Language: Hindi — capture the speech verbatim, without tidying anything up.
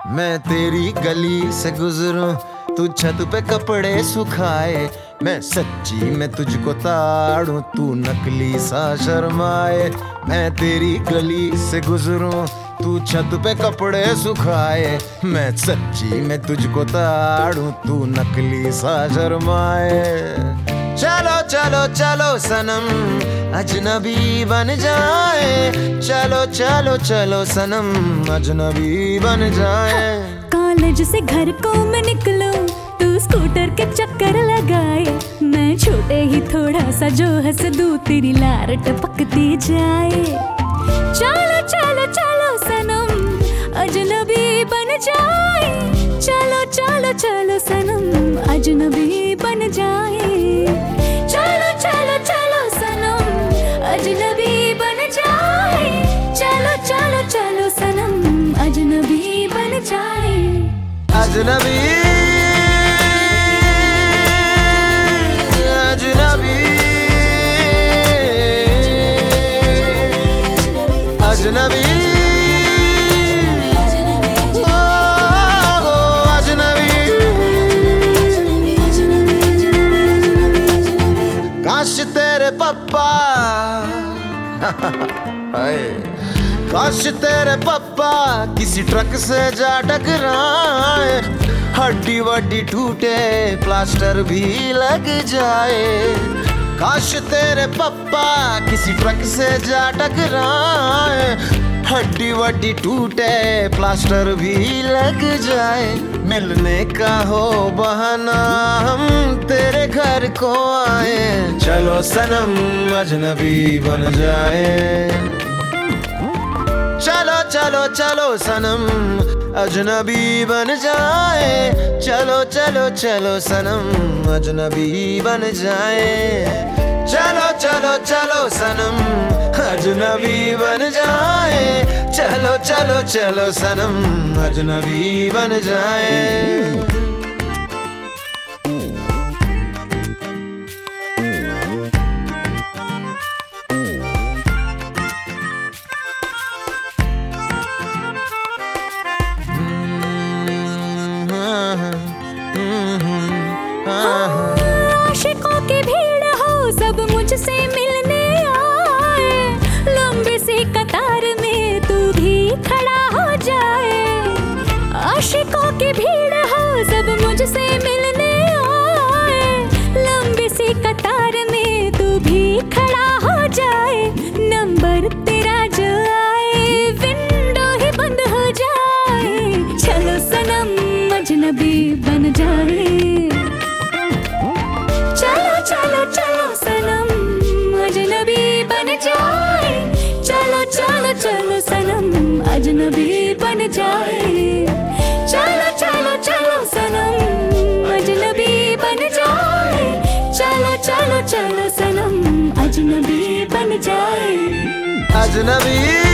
मैं तेरी गली से गुजरूं, तू छत पे कपड़े सुखाए। मैं सच्ची में तुझको ताड़ूं, तू नकली सा शर्माए। मैं तेरी गली से गुजरूं, तू छत पे कपड़े सुखाए। मैं सच्ची में तुझको ताड़ूं, तू नकली सा शर्माए। चलो चलो चलो सनम अजनबी बन जाए। चलो चलो चलो सनम अजनबी बन जाए। कॉलेज से घर को मैं निकलूं, तू स्कूटर के चक्कर लगाए। मैं छोटे ही थोड़ा सा जो हंस दूं, तेरी लार टपकती जाए। चलो चलो चलो सनम अजनबी बन जाए। चलो चलो चलो सनम अजनबी बन जाए। चलो चलो चलो सनम अजनबी बन जाए। चलो चलो चलो सनम अजनबी बन जाए। अजनबी अजनबी अजनबी काश तेरे पप्पा काश तेरे पप्पा किसी ट्रक से जा टकराए। हड्डी वड्डी टूटे प्लास्टर भी लग जाए। काश तेरे पप्पा किसी ट्रक से जा टकराए। हड्डी वड्डी टूटे प्लास्टर भी लग जाए। मिलने का हो बहाना हम तेरे घर को आए। चलो सनम अजनबी बन जाए। चलो चलो चलो सनम अजनबी बन जाए। चलो चलो चलो सनम अजनबी बन जाए। चलो चलो चलो सनम अजनबी बन जाए। चलो चलो चलो सनम अजनबी बन जाए। आशिकों की भीड़ हो सब मुझसे मिलने आए। लंबी सी कतार में तू भी खड़ा हो जाए। आशिकों की भीड़ हो सब मुझसे मिलने आए। लंबी सी कतार में तू भी खड़ा हो जाए। नंबर तेरा जो आए विंडो ही बंद हो जाए। चलो सनम अजनबी बन जाए। चलो चलो चलो सनम अजनबी बन जाए। चलो चलो चलो सनम अजनबी बन जाए। चलो चलो चलो सनम अजनबी बन जाए। चलो चलो चलो सनम अजनबी बन जाए। अजनबी